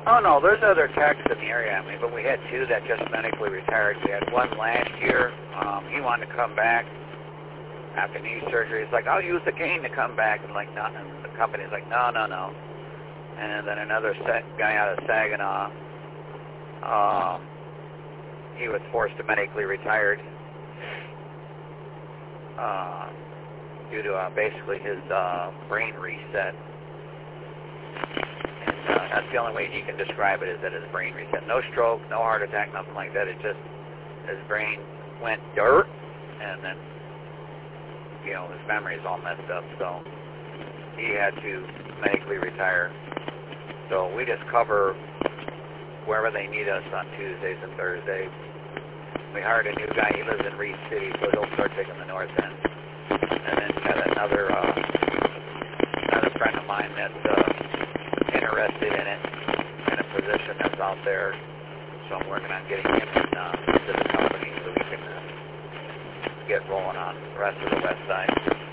Oh, no, there's other techs in the area. I mean, but we had two that just medically retired. We had one last year. He wanted to come back after knee surgery. He's like, I'll use the cane to come back. And like, no, and the company's like, no, no, no. And then another guy out of Saginaw, he was forced to medically retire due to basically his brain reset. And that's the only way you can describe it, is that his brain reset. No stroke, no heart attack, nothing like that. It just, his brain went dirt, and then, you know, his memory's all messed up. So he had to medically retire. So we just cover wherever they need us on Tuesdays and Thursdays. We hired a new guy. He lives in Reed City, so he'll start taking the north end. And then got another friend of mine that's interested in it, in a position that's out there. So I'm working on getting him into the company so we can get rolling on the rest of the west side.